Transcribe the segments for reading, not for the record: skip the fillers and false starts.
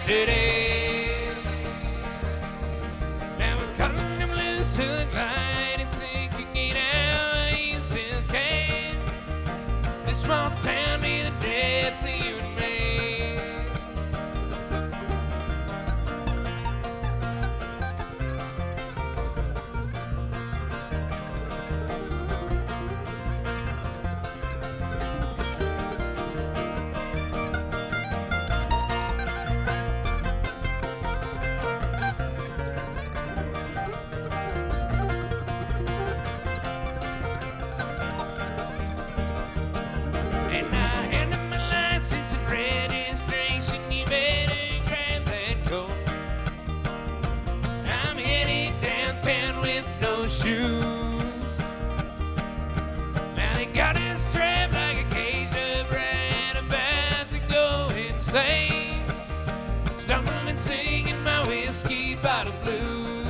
yesterday. Now we're cutting them loose, hood light and sinking it out. You still can. This small town near the death of you and me. And I hand him my license and registration. You better grab that coat. I'm headed downtown with no shoes. Now they got us strapped like a caged up rat, about to go insane. Stumbling, singing my whiskey bottle blues.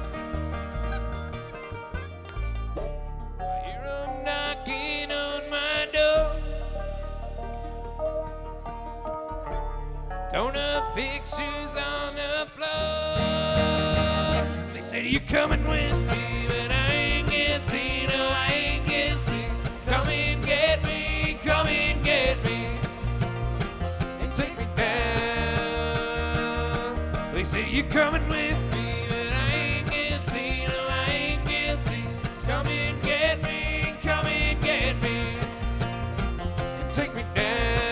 I hear 'em knocking on my door. Torn up pictures on the floor. They said, you coming with me, but I ain't guilty, no, I ain't guilty. Come and get me, come and get me, and take me down. They said, you coming with me, but I ain't guilty, no, I ain't guilty. Come and get me, come and get me, and take me down.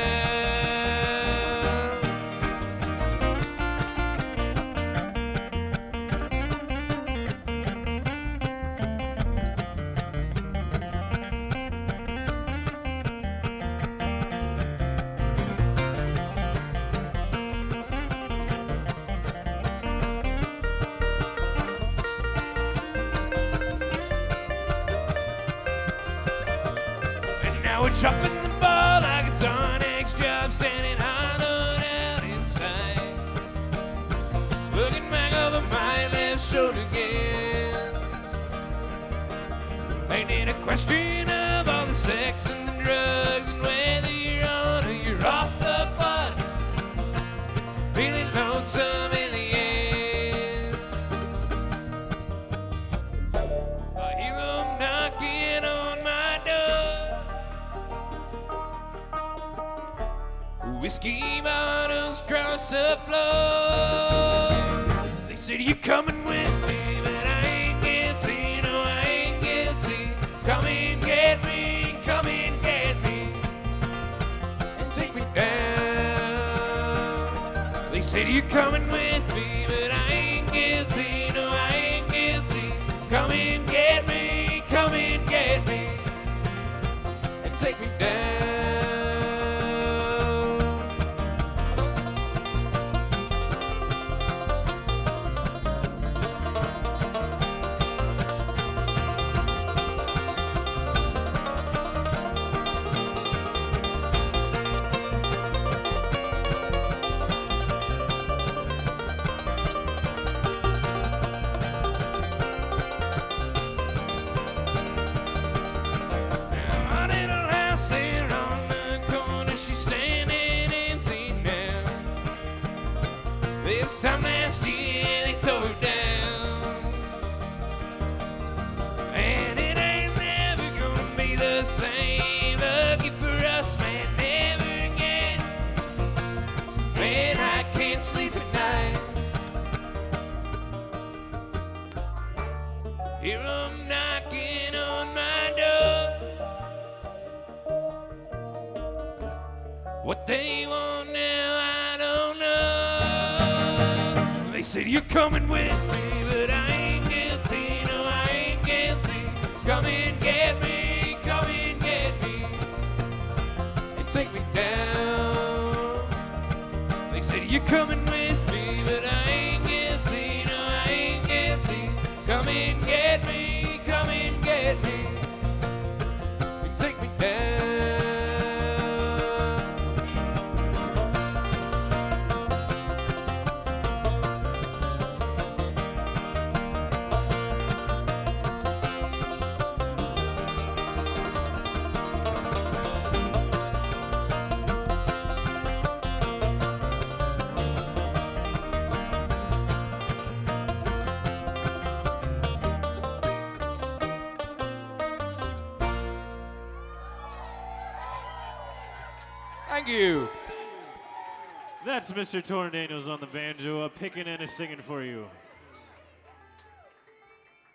Now we're chopping the ball like it's our next job, standing hollowed out inside. Looking back over my left shoulder again. Ain't it a question of all the sex and the drugs and whether you're on or you're off the bus, feeling lonesome in the end. I hear 'em knocking on my door. Whiskey bottles cross the floor. They said, you coming with me, but I ain't guilty, no, I ain't guilty. Come and get me, come and get me, and take me down. They said, you coming with me, but I ain't guilty, no, I ain't guilty. Come and get me, come and get me, and take me down. Our little house there on the corner, she's standing empty now. This time last year they tore her down, and it ain't never gonna be the same. Lucky for us, man, never again. When I can't sleep at night, hear 'em knocking on my door. What they want now, I don't know. They said, you're coming with me, but I ain't guilty, no, I ain't guilty. Come and get me, come and get me, and take me down. They said, you're coming with me, but I ain't guilty, no, I ain't guilty. Come and get me, come and get me, and take me down. Thank you. That's Mr. Torn Daniels on the banjo, picking and a singing for you.